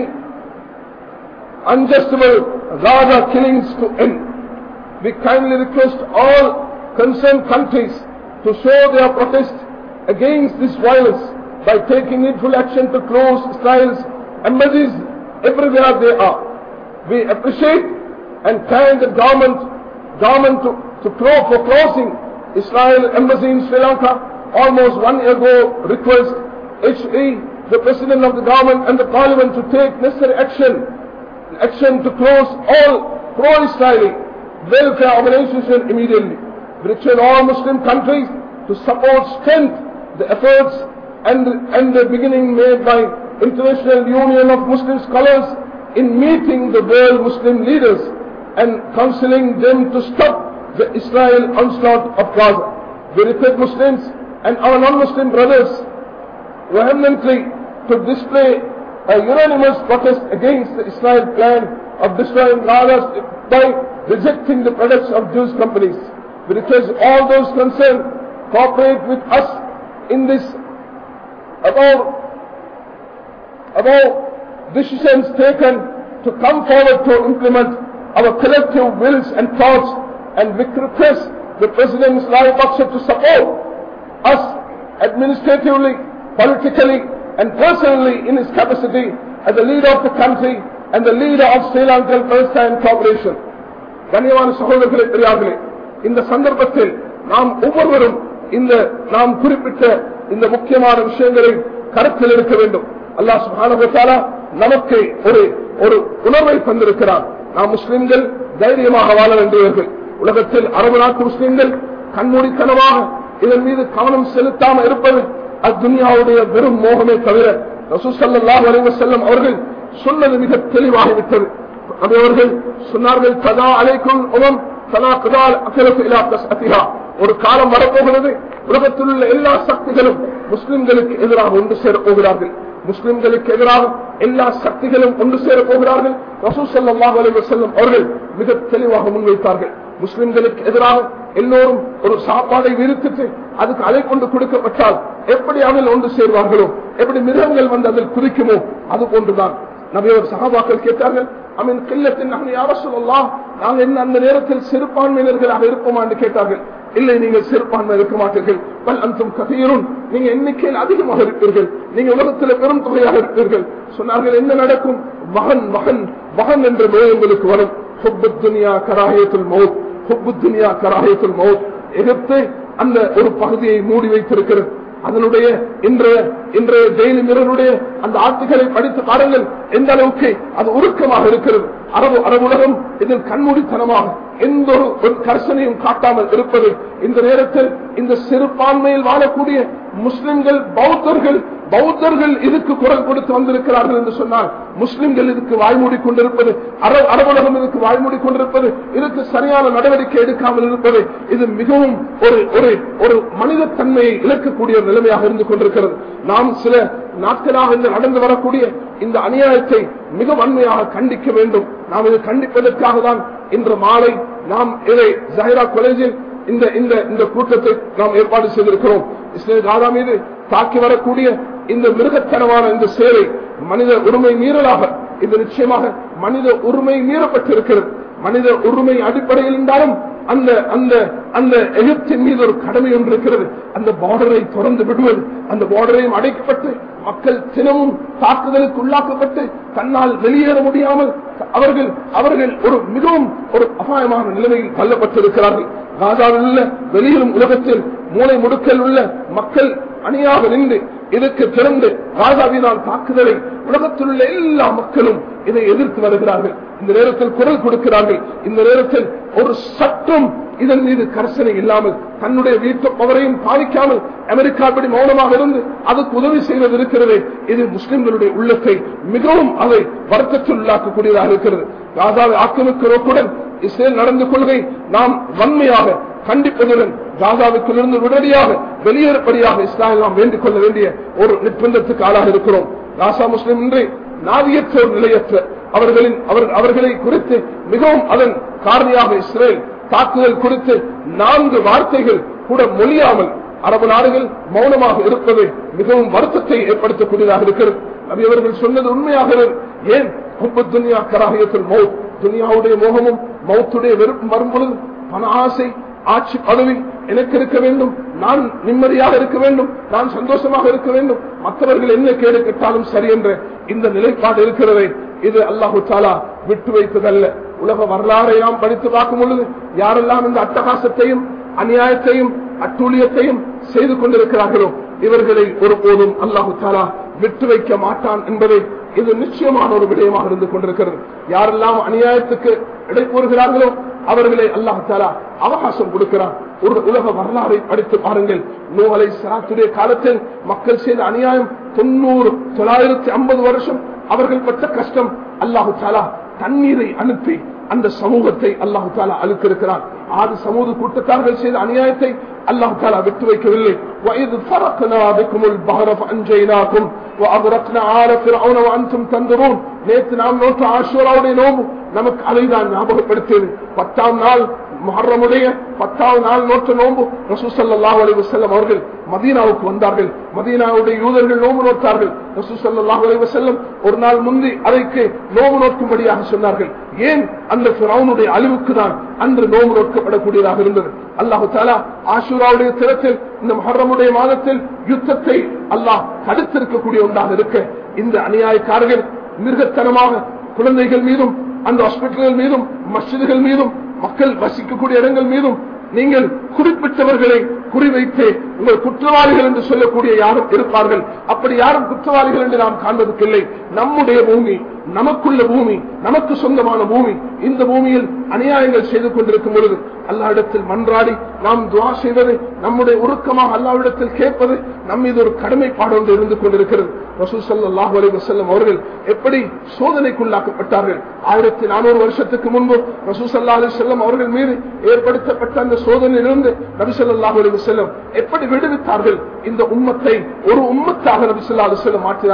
unjustifiable Gaza killings to end. We kindly request all concerned countries to show their protest against this violence by taking needful action to close Israel's embassies everywhere they are. We appreciate and thank the government, government to, to close, for closing Israel embassy in Sri Lanka almost one year ago. Request H E, the President of the government and the Parliament to take necessary action, action to close all pro-Israeli welfare organizations immediately. We request all Muslim countries to support strength the efforts and, and the beginning made by International Union of Muslim Scholars in meeting the world Muslim leaders and counseling them to stop the Israel onslaught of Gaza. We request Muslims and our non-Muslim brothers vehemently to display a unanimous protest against the Israel plan of destroying Gaza by rejecting the products of Jewish companies. We request all those concerned cooperate with us in this about, about decisions taken to come forward to implement our collective wills and thoughts, and we request the President Ismail Baksha to support us administratively, politically and personally in his capacity as the leader of the country and the leader of Sri Lankan Palestine Cooperation. கண்ணியமான சகோதரர்களே, பெரியார்களே, இந்த சந்தர்ப்பத்தில் நாம் ஒவ்வொருவரும் இந்த நாம் குறிப்பிட்ட இந்த முக்கியமான விஷயங்களை கருத்தில் எடுக்க வேண்டும். அல்லாஹ் சுப்ஹானஹு வ தஆலா நமக்கு ஒரு ஒரு உணர்வை தந்திருக்கிறார். நாம் முஸ்லிம்கள் தைரியமாக வாழ வேண்டியவர்கள். உலகத்தில் அரபு நாட்டு முஸ்லிம்கள் கண்மூடித்தனமாக இதன் மீது கவனம் செலுத்தாமல் இருப்பது அத்துன்யாவுடைய வெறும் மோகமே தவிர ரசூல் ஸல்லல்லாஹு அலைஹி வஸல்லம் அவர்கள் சொன்னது மிக தெளிவாகிவிட்டது. அவர்கள் சொன்னார்கள், கதா அலைக்கும் உமம் கதா கதால் அகலத்து இலா தஸ்அதிஹா. ஒரு காலம் வரப்போகிறது, உலகத்தில் உள்ள எல்லா சக்திகளும் முஸ்லிம்களுக்கு எதிராக ஒன்று சேர போகிறார்கள். முஸ்லிம்களுக்கு எதிராக எல்லா சக்திகளும் ஒன்று சேர போகிறார்கள். ரசூல் ஸல்லல்லாஹு அலைஹி வஸல்லம் அவர்கள் மிக தெளிவாக முன்வைத்தார்கள். முஸ்லிம்களுக்கு எதிராக எல்லோரும் ஒரு சாப்பாடை விரித்துட்டு அதுக்கு அலை கொண்டு கொடுக்கப்பட்டால் எப்படி அதில் ஒன்று சேர்வார்களோ, எப்படி மிருகங்கள் வந்து அதில் குதிக்குமோ அது போன்றுதான். நபியவர் சஹாபாக்கள் கேட்டார்கள், அமீன் கில்லத்தின் நஹ்னு யா ரசூலல்லாஹ், நாங்கள் என்ன அந்த நேரத்தில் சிறுபான்மையினர்களாக இருப்போமா என்று கேட்டார்கள். இல்லை, நீங்கள் சிறுபான்மை இருக்க மாட்டீர்கள். பல் அன்தும் கதீருன், நீங்க எண்ணிக்கையில் அதிகமாக இருப்பீர்கள், நீங்க உலகத்தில் பெரும் தொகையாக இருப்பீர்கள். சொன்னார்கள், என்ன நடக்கும்? மகன் மகன் மகன் என்ற நோய் உங்களுக்கு வரும். ஹுப்புத் துன்யா கராஹியத்துல் மௌத், ஹுப்புத் துன்யா கராஹியத்துல் மௌத். எகிப்து அந்த ஒரு பகுதியை மூடி வைத்திருக்கிறது. அதனுடைய இன்றைய இன்றைய டெய்லி மிரருடைய அந்த ஆட்சிகளை படித்து பாருங்கள், எந்த அளவுக்கு அது உருக்கமாக இருக்கிறது. அரபு அரபுலகம் இதில் கண்மூடித்தனமாக எந்த ஒரு கர்சனையும் காட்டாமல் இருப்பது. இந்த நேரத்தில் இந்த சிறுபான்மையில் வாழக்கூடிய முஸ்லிம்கள், பௌத்தர்கள் பௌத்தர்கள் இதுக்கு குரல் கொடுத்து வந்திருக்கிறார்கள் என்று சொன்னால், முஸ்லிம்கள் இதுக்கு வாய்மூடி கொண்டிருப்பது, அரபுலகம் இதுக்கு வாய்மூடி கொண்டிருப்பது, இதுக்கு சரியான நடவடிக்கை எடுக்காமல் இருப்பது, இது மிகவும் ஒரு ஒரு மனித தன்மையை இழக்கக்கூடிய நிலைமையாக இருந்து கொண்டிருக்கிறது. நாம் சில நாட்களாக இந்த நடந்து வரக்கூடிய இந்த அநியாயத்தை மிக வன்மையாக கண்டிக்க வேண்டும். நாம் இதை கண்டிப்பதற்காக தான் இன்று மாலை நாம் இதை ஜஹீரா காலேஜில் இந்த இந்த கூட்டத்தை நாம் ஏற்பாடு செய்திருக்கிறோம். இஸ்ரேல் காதா மீது தாக்கி வரக்கூடிய இந்த மிருகத்தனமான இந்த சேவை மனித உரிமை மீறலாக, இது நிச்சயமாக மனித உரிமை மீறப்பட்டிருக்கிறது. மனித உரிமை அடிப்படையில் இருந்தாலும் அந்த அந்த அந்த எகிப்தின் மீது ஒரு கடமை ஒன்று இருக்கிறது. அந்த பார்டரை திறந்து விடுவது, அந்த பார்டரையும் அடைக்கப்பட்டு மக்கள் தினமும் தாக்குதலுக்கு உள்ளாக்கப்பட்டு தன்னால் வெளியேற முடியாமல் அவர்கள் அவர்கள் ஒரு மிகவும் ஒரு அபாயமான நிலைமையில் தள்ளப்பட்டிருக்கிறார்கள். காசாவில் உள்ள வெளியிலும் உலகத்தில் மூளை முடுக்கல் உள்ள மக்கள் அணியாக நின்று இதற்கு திறந்து காசாவினால் தாக்குதலை உலகத்தில் உள்ள எல்லா மக்களும் இதை எதிர்த்து வருகிறார்கள். இந்த நேரத்தில் குரல் கொடுக்கிறார்கள். இந்த நேரத்தில் ஒரு சட்டம் இதன் மீது கர்சனை இல்லாமல், தன்னுடைய வீட்டு பவரையும் பாதிக்காமல் அமெரிக்கா படி மௌனமாக இருந்து அதுக்கு உதவி செய்வது இருக்கிறது. இது முஸ்லிம்களுடைய உள்ளத்தை மிகவும் அதை வருத்தத்தில் உள்ளாக்கக்கூடியதாக இருக்கிறது. காசாவை ஆக்கிரமிக்க நோக்குடன் இஸ்ரேல் நடந்து கொள்கை நாம் வன்மையாக கண்டிப்பதுடன் காசாவுக்குள்ளிருந்து உடனடியாக வெளியேறப்படியாக இஸ்ராயல் நாம் வேண்டிக் கொள்ள வேண்டிய ஒரு நிர்பந்தத்துக்கு ஆளாக இருக்கிறோம். காசா முஸ்லிம் இன்று நாதியற்ற ஒரு நிலையற்ற அவர்களின் அவர்களை குறித்து மிகவும் அதன் காரணியாக இஸ்ரேல் தாக்குதல் குறித்து நான்கு வார்த்தைகள் கூட மொழியாமல் அரபு நாடுகள் மௌனமாக இருப்பது மிகவும் வருத்தத்தை ஏற்படுத்தக்கூடியதாக இருக்கிறது. நபி அவர்கள் சொன்னது உண்மையாக ஏன் ஹுப்புத் துன்யா கராஹியத்துல் மௌத், துன்யாவுடைய மோகமும் மௌத்துடைய வெறுப்பும் வரும்பொழுது பண ஆசை, ஆட்சி பதவி எனக்கு இருக்க வேண்டும், நான் நிம்மதியாக இருக்க வேண்டும், நான் சந்தோஷமாக இருக்க வேண்டும், மற்றவர்கள் என்ன கேடு கேட்டாலும் சரி என்ற இந்த நிலைப்பாடு இருக்கிறதே, இது அல்லாஹு தஆலா விட்டு வைத்ததல்ல. உலக வரலாறை நாம் படித்து பார்க்கும் பொழுது யாரெல்லாம் இந்த அட்டகாசத்தையும் அநியாயத்தையும் அட்டூழியத்தையும் செய்து கொண்டிருக்கிறார்களோ இவர்களை ஒருபோதும் அல்லாஹு தஆலா விட்டு வைக்க மாட்டான் என்பதை இது நிச்சயமான ஒரு விடயமாக இருந்து கொண்டிருக்கிறது. யாரெல்லாம் அநியாயத்துக்கு இடை கூறுகிறார்களோ அவர்களை அல்லாஹ் தஆலா அவகாசம் கொடுக்கிறார். ஒரு உலக வரலாறை படித்து பாருங்கள். நூஹ் அலைஹிஸ்ஸலாத்துடைய காலத்தில் மக்கள் செய்த அநியாயம் தொண்ணூறு தொள்ளாயிரத்தி ஐம்பது வருஷம் அவர்கள் பட்ட கஷ்டம். அல்லாஹ் தஆலா தண்ணீரை அனுப்பி அந்த சமூகத்தை அல்லாஹ் தஆலா அழுத்திருக்கிறார். ஆறு சமூக கூட்டத்தார்கள் செய்த அநியாயத்தை அல்லாஹ் தஆலா விட்டு வைக்கவில்லை. وَإِذْ فَرَقْنَا بِكُمُ الْبَحْرَ فَأَنْجَيْنَاكُمْ وَأَغْرَقْنَا آلَ فِرْعَوْنَ وَأَنْتُمْ تَنْظُرُونَ. நேற்று நாம் நோட்ட ஆஷூராவுடைய நோம்பு நமக்கு அதைதான் ஞாபகப்படுத்தியது. பத்தாம் நாள் முஹர்ரமுடைய பத்தாவது நாள் நோட்ட நோம்பு ரசூல் ஸல்லல்லாஹு அலைஹி வஸல்லம் அவர்கள் மதீனாவுக்கு வந்தார்கள். மதீனாவுடைய யூதர்கள் நோம்பு நோட்டார்கள். ரசூல் ஸல்லல்லாஹு அலைஹி வஸல்லம் ஒரு நாள் முந்தி அதைக்கு நோம்பு நோக்கும்படியாக சொன்னார்கள். ஏன்? அந்த ஃபிரௌனுடைய அழிவுக்கு தான் அன்று நோம்பு நோக்கப்படக்கூடியதாக இருந்தது. அல்லாஹ் தஆலா ஆஷூராவுடைய தினத்தில் இந்த முஹர்ரமுடைய மாதத்தில் யுத்தத்தை அல்லாஹ் தடுத்திருக்கக்கூடிய ஒன்றாக இருக்க இந்த அநியாயக்காரர்கள் மிருகத்தனமாக குழந்தைகள் மீதும் அந்த ஹாஸ்பிட்டல்கள் மீதும் மஸ்ஜிதுகள் மீதும் மக்கள் வசிக்கக்கூடிய இடங்கள் மீதும் நீங்கள் குறிப்பிட்டவர்களை குறிவைத்து உங்கள் குற்றவாளிகள் என்று சொல்லக்கூடிய யாரும் இருப்பார்கள். அப்படி யாரும் குற்றவாளிகள் என்று நாம் காண்பதற்கில்லை. நம்முடைய பூமி, நமக்குள்ள பூமி, நமக்கு சொந்தமான பூமி, இந்த பூமியில் அநியாயங்கள் செய்து கொண்டிருக்கும் பொழுது அல்லாஹ்விடத்தில் மன்றாடி நாம் துஆ செய்வது, நம்முடைய உருக்கமாக அல்லாஹ்விடத்தில் கேட்பது நம் மீது ஒரு கடமைப்பாடு ஒன்று இருந்து கொண்டிருக்கிறது. ரசூல் ஸல்லல்லாஹு அலைஹி வஸல்லம் அவர்கள் எப்படி சோதனைக்குள்ளாக்கப்பட்டார்கள். ஆயிரத்தி நானூறு வருஷத்துக்கு முன்பு ரசூல் ஸல்லல்லாஹு அலைஹி வஸல்லம் அவர்கள் மீது ஏற்படுத்தப்பட்ட அந்த சோதனையிலிருந்து நபி ஸல்லல்லாஹு அலைஹி வஸல்லம் எப்படி விடுவித்தார்கள். இந்த உம்மத்தை ஒரு உம்மத்தாக நபி ஸல்லல்லாஹு அலைஹி வஸல்லம் மாற்றினார்கள்.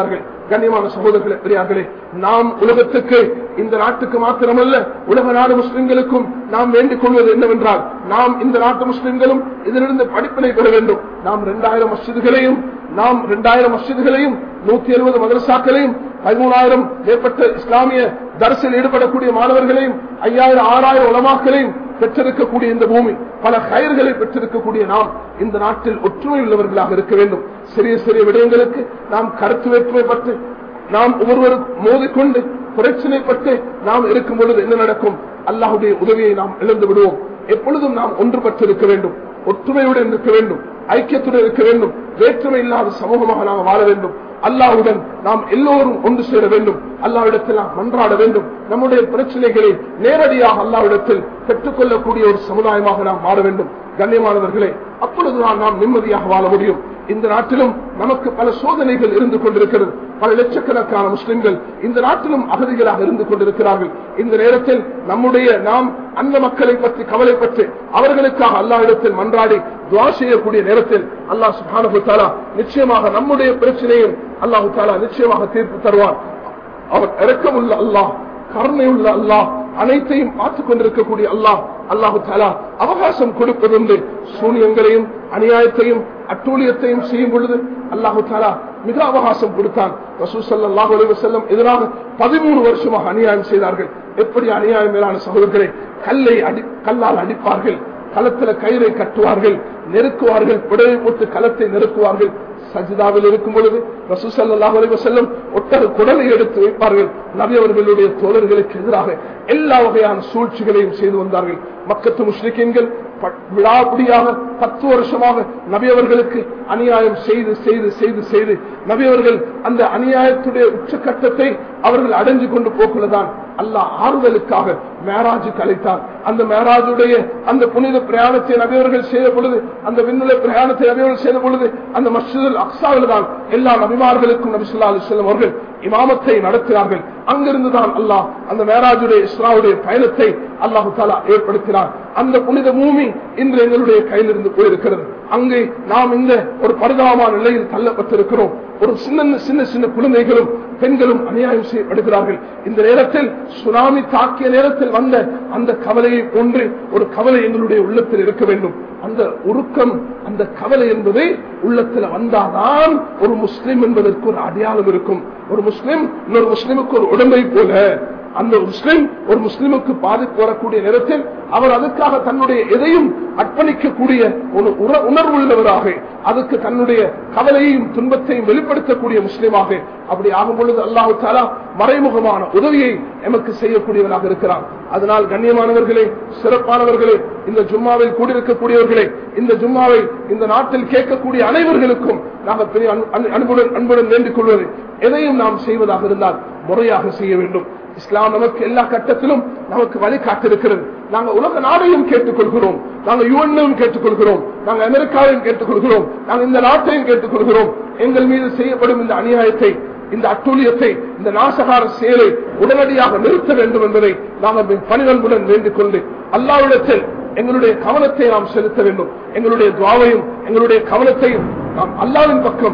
கண்ணியமான சகோதரர்களே, பெரியார்களே, நாம் உலகத்துக்கு, இந்த நாட்டுக்கு மாத்திரமல்ல உலக நாடு முஸ்லிம்களுக்கும் நாம் வேண்டிக் கொள்வது என்னவென்றால், நாம் இந்த நாட்டு முஸ்லிம்களும் இதிலிருந்து படிப்பினை பெற வேண்டும். நாம் இரண்டாயிரம் மஸ்ஜிதுகளையும் நாம் இரண்டாயிரம் மஸ்ஜிதுகளையும் நூத்தி எழுபது மதரசாக்களையும் பதிமூணாயிரம் மேற்பட்ட இஸ்லாமிய தரிசில் ஈடுபடக்கூடிய மாணவர்களையும் ஐயாயிரம் ஆறாயிரம் உலமாக்களையும் பெற்றிருக்கக்கூடிய இந்த பூமி, பல கயிர்களை பெற்றிருக்கக்கூடிய நாம் இந்த நாட்டில் ஒற்றுமை உள்ளவர்களாக இருக்க வேண்டும். சிறிய சிறிய விடயங்களுக்கு நாம் கருத்து வேற்றுமைப்பட்டு நாம் ஒவ்வொருவரும் மோதிக்கொண்டு பிரச்சனைப்பட்டு நாம் இருக்கும் பொழுது என்ன நடக்கும்? அல்லாஹுடைய உதவியை நாம் இழந்து விடுவோம். எப்பொழுதும் நாம் ஒன்றுபட்டு இருக்க வேண்டும், ஒற்றுமையுடன் இருக்க வேண்டும், ஐக்கியத்துடன் இருக்க வேண்டும். வேற்றுமை இல்லாத சமூகமாக நாம் வாழ வேண்டும். அல்லாஹ்வுடன் நாம் எல்லோரும் ஒன்று சேர வேண்டும். அல்லாஹ்விடத்தில் நாம் மன்றாட வேண்டும். நம்முடைய பிரச்சனைகளை நேரடியாக அல்லாஹ்விடத்தில் பெற்றுக்கொள்ளக்கூடிய ஒரு சமுதாயமாக நாம் மாற வேண்டும். கண்ணியமானவர்களே, அப்பொழுதுதான் நாம் நிம்மதியாக வாழ முடியும். இந்த நாட்டிலும் நமக்கு பல சோதனைகள் இருந்து கொண்டிருக்கிறது. பல லட்சக்கணக்கான முஸ்லிம்கள் இந்த நாட்டிலும் அகதிகளாக இருந்து கொண்டிருக்கிறார்கள். இந்த நேரத்தில் நம்முடைய நாம் அந்த மக்களை பற்றி கவலைப்பட்டு அவர்களுக்காக அல்லாஹ்விடத்தில் மன்றாடி துஆ செய்யக்கூடிய நேரத்தில் அல்லாஹ் சுப்ஹானஹு வ தஆலா நிச்சயமாக நம்முடைய பிரச்சனையும் அல்லாஹ் தஆலா நிச்சயமாக தீர்ப்பு தருவார். அவர் இரக்கமுள்ள அல்லாஹ், கருணையுள்ள அல்லாஹ், அனைத்தையும் பார்த்துக் கொண்டிருக்கக்கூடிய அல்லாஹ். அல்லாஹு தஆலா அவகாசம் கொடுப்பதுண்டு. சூனியங்களையும் அநியாயத்தையும் அட்டூழியத்தையும் செய்யும் பொழுது அல்லாஹு தஆலா மிக அவகாசம் கொடுத்தான். ரசூல் ஸல்லல்லாஹு அலைஹி வஸல்லம் எதிராக பதிமூணு வருஷமாக அநியாயம் செய்தார்கள். எப்படி அநியாயம் மேலான சகோதரர்களே? கல்லை அடி கல்லால் அடிப்பார்கள், களத்துல கயிறை கட்டுவார்கள், நெருக்குவார்கள், புடவை போட்டு களத்தை நெருக்குவார்கள். சஜிதாவில் இருக்கும் பொழுது ரசூல் ஸல்லல்லாஹு அலைஹி வஸல்லம் ஒட்டக குடலை எடுத்து வைப்பார்கள். நபி அவர்களுடைய தோழர்களுக்கு எதிராக எல்லா வகையான சூழ்ச்சிகளையும் செய்து வந்தார்கள். மக்கத்து முஸ்லிக்கீன்கள் விடாபிடியாக பத்து வருஷமாக நபி அவர்களுக்கு அநியாயம் செய்து செய்து செய்து செய்து நபி அவர்கள் அந்த அநியாயத்துடைய உச்சக்கட்டத்தை அவர்கள் அடைஞ்சு கொண்டு போக்குள்ளதான் அல்லாஹ் ஆறுதலுக்காக மேராஜுக்கு அழைத்தார். அந்த மேராஜுடைய அந்த புனித பிரயாணத்தை நபி அவர்கள் செய்த பொழுது, அந்த விண்ணுல பிரயாணத்தை நபி அவர்கள் செய்த பொழுது அந்த மஸ்ஜிதுல் அக்ஸாவில் தான் எல்லா நபிமார்களுக்கும் நபி ஸல்லல்லாஹு அலைஹி வஸல்லம் அவர்கள் இமாமத்தை நடத்தினார்கள். அங்கிருந்துதான் அல்லாஹ் அந்த மேராஜுடைய இஸ்ராவுடைய பயணத்தை அல்லாஹு தஆலா ஏற்படுத்தினார். அந்த புனித பூமி இன்று எங்களுடைய கையிலிருந்து போயிருக்கிறது. அங்கே நாம் இந்த ஒரு பரிதாபமான நிலையில் தள்ளப்பட்டிருக்கிறோம். ஒரு சின்ன சின்ன சின்ன குழந்தைகளும் பெண்களும் அநியாயம் செய்யப்படுகிறார்கள். இந்த நேரத்தில் சுனாமி தாக்கிய நேரத்தில் வந்த அந்த கவலையை போன்று ஒரு கவலை எங்களுடைய உள்ளத்தில் இருக்க வேண்டும். அந்த உருக்கம், அந்த கவலை என்பதை உள்ளத்தில் வந்தாதான் ஒரு முஸ்லிம் என்பதற்கு ஒரு அடையாளம் இருக்கும். ஒரு முஸ்லிம் இன்னொரு முஸ்லிமுக்கு ஒரு உடம்பை போல, அந்த முஸ்லிம் ஒரு முஸ்லிமுக்கு பாதிப்பு வரக்கூடிய நேரத்தில் அவர் அதுக்காக தன்னுடைய எதையும் அர்ப்பணிக்கக்கூடிய ஒரு உணர்வு உள்ளவராக, அதுக்கு தன்னுடைய கவலையையும் துன்பத்தையும் வெளிப்படுத்தக்கூடிய முஸ்லிமாக அப்படி ஆகும் பொழுது அல்லாஹ் தஆலா மறைமுகமான உதவியை எமக்கு செய்யக்கூடியவராக இருக்கிறார். அதனால் கண்ணியமானவர்களே, சிறப்பானவர்களே, இந்த ஜும்மாவில் கூடியிருக்கக்கூடியவர்களே, இந்த ஜும்மாவை இந்த நாட்டில் கேட்கக்கூடிய அனைவர்களுக்கும் நாங்கள் பெரிய அன்புடன் அன்புடன் வேண்டிக் கொள்வது, எதையும் நாம் செய்வதாக இருந்தால் முறையாக செய்ய வேண்டும். இஸ்லாம் நமக்கு எல்லா கட்டத்திலும் நமக்கு வழிகாட்டிருக்கிறது. நாங்கள் உலக நாடையும் கேட்டுக்கொள்கிறோம், நாங்கள் யுஎன்னையும் கேட்டுக்கொள்கிறோம், நாங்கள் அமெரிக்காவையும் கேட்டுக்கொள்கிறோம், நாங்கள் இந்த நாட்டையும் கேட்டுக்கொள்கிறோம். எங்கள் மீது செய்யப்படும் இந்த அநியாயத்தை, இந்த அட்டூழியத்தை, இந்த நாசகார செயலை உடனடியாக நிறுத்த வேண்டும் என்பதை நாங்கள் பணிவன்புடன் வேண்டிக் கொண்டு அல்லாஹ்விடத்தில் எங்களுடைய கவனத்தை நாம் செலுத்த வேண்டும். எங்களுடைய துஆவையும் எங்களுடைய கவனத்தையும் நாம் அல்லாஹ்வின் பக்கம்,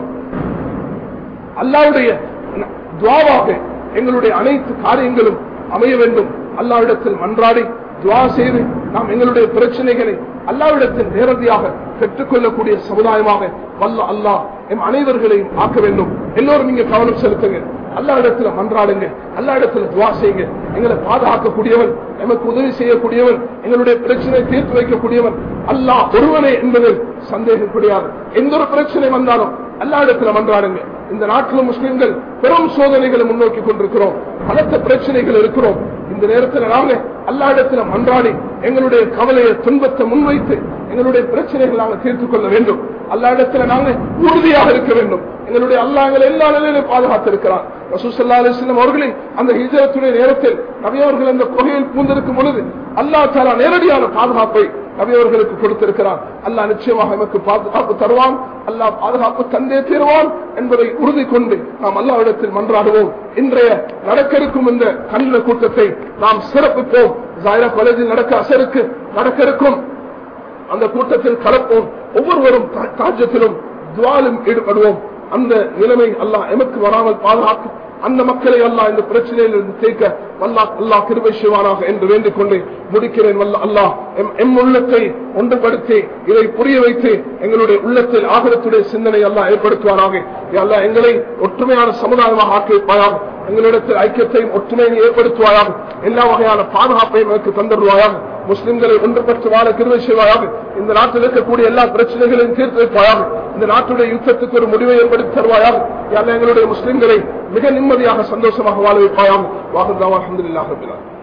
அல்லாஹ்வுடைய துஆவாக எங்களுடைய அனைத்து காரியங்களும் அமைய வேண்டும். அல்லாஹ்விடத்தில் மன்றாடி துஆ செய்து நாம் எங்களுடைய பிரச்சனைகளை அல்லாஹ்விடத்தில் நேரடியாக பெற்றுக்கொள்ளக்கூடிய சமுதாயமாக வல்ல அல்லாஹ் எம் அனைவர்களையும் ஆக்க வேண்டும். எல்லோரும் இங்க கவனம் செலுத்துங்க, அல்லாஹ்விடத்துல மன்றாடுங்க, அல்லாஹ்விடத்துல துஆ செய்யுங்க. எங்களை பாதுகாக்கக்கூடியவன், எமக்கு உதவி செய்யக்கூடியவன், எங்களுடைய பிரச்சனை தீர்த்து வைக்கக்கூடியவன் அல்லாஹ் ஒருவனே என்பதில் சந்தேகம் கிடையாது. எந்த ஒரு பிரச்சனை வந்தாலும் அல்லாஹ்விடத்துல மன்றாடுங்க. இந்த நாட்டில் முஸ்லிம்கள் பெரும் சோதனைகளை முன்னோக்கி கொண்டிருக்கிறோம், பலத்த பிரச்சனைகள் இருக்கிறோம். இந்த நேரத்தில் நாங்க அல்லாஹ்விடத்துல மன்றாடி எங்களுடைய கவலையை துன்பத்தை முன்வைத்து எங்களுடைய பிரச்சனைகளை நாங்கள் தீர்த்துக் கொள்ள வேண்டும். அல்லாஹ்விடத்துல நாங்க உறுதியாக இருக்க வேண்டும். எங்களுடைய அல்லாஹ் எங்களை எல்லா நிலையிலும் பாதுகாத்திருக்கிறான். ரசூல் ஸல்லல்லாஹு அலைஹி வஸல்லம் அவர்களை அந்த ஹிஜ்ரத்துடைய நேரத்தில் நபி அவர்கள் அந்த குகையில் பூந்திருக்கும் பொழுது அல்லாஹ் தஆலா நேரடியான பாதுகாப்பை நபி அவர்களுக்கு கொடுத்திருக்கிறான். அல்லாஹ் நிச்சயமாக நமக்கு பாதுகாப்பு தருவான், அல்லாஹ் பாதுகாப்பு தந்தே தீருவான் என்பதை உறுதி கொண்டு நாம் அல்லாஹ்விடத்தில் மன்றாடுவோம். இன்றைய நடக்க இருக்கும் இந்த கண்டன கூட்டத்தை நாம் சிறப்பிப்போம். ஜாயிரா காலேஜில் நடக்க அசருக்கு நடக்க இருக்கும் அந்த கூட்டத்தில் கலப்போம். ஒவ்வொருவரும் தாஜத்திலும் துஆலும் ஈடுபடுவோம். அந்த நிலைமை அல்லாஹ் எமக்கு வராமல் பாதுகாக்க, அந்த மக்களை அல்லாஹ் இந்த பிரச்சனையிலிருந்து தேக்க அல்லாஹ் அல்லாஹ் கிருபை செய்வானாக என்று வேண்டிக் கொண்டு முடிக்கிறேன். வல்ல அல்லாஹ் எம் உள்ளத்தை ஒன்றுபடுத்தி இதை புரிய வைத்து எங்களுடைய உள்ளத்தில் ஆகிரத்துடைய சிந்தனை அல்லாஹ் ஏற்படுத்துவாராக. அல்லாஹ் எங்களை ஒற்றுமையான சமுதாயமாக ஆக்கி வைப்பாயாக. எங்களிடத்தில் ஐக்கியத்தையும் ஒற்றுமையை ஏற்படுத்துவாயாக. எல்லா வகையான பாதுகாப்பையும் எனக்கு தந்துடுவாயாக. முஸ்லிம்களை ஒன்றுபட்டு வாழ கிருபை செய்வாயாக. இந்த நாட்டில் இருக்கக்கூடிய எல்லா பிரச்சனைகளையும் தீர்த்து வைப்பாயாக. இந்த நாட்டுடைய யுத்தத்துக்கு ஒரு முடிவை ஏற்படுத்தி தருவாயாக. எங்களுடைய முஸ்லிம்களை மிக நிம்மதியாக சந்தோஷமாக வாழ வைப்பாயாக. வாஹிர் தாவா அல்ஹம்துலில்லாஹி ரப்பில் ஆலமீன்.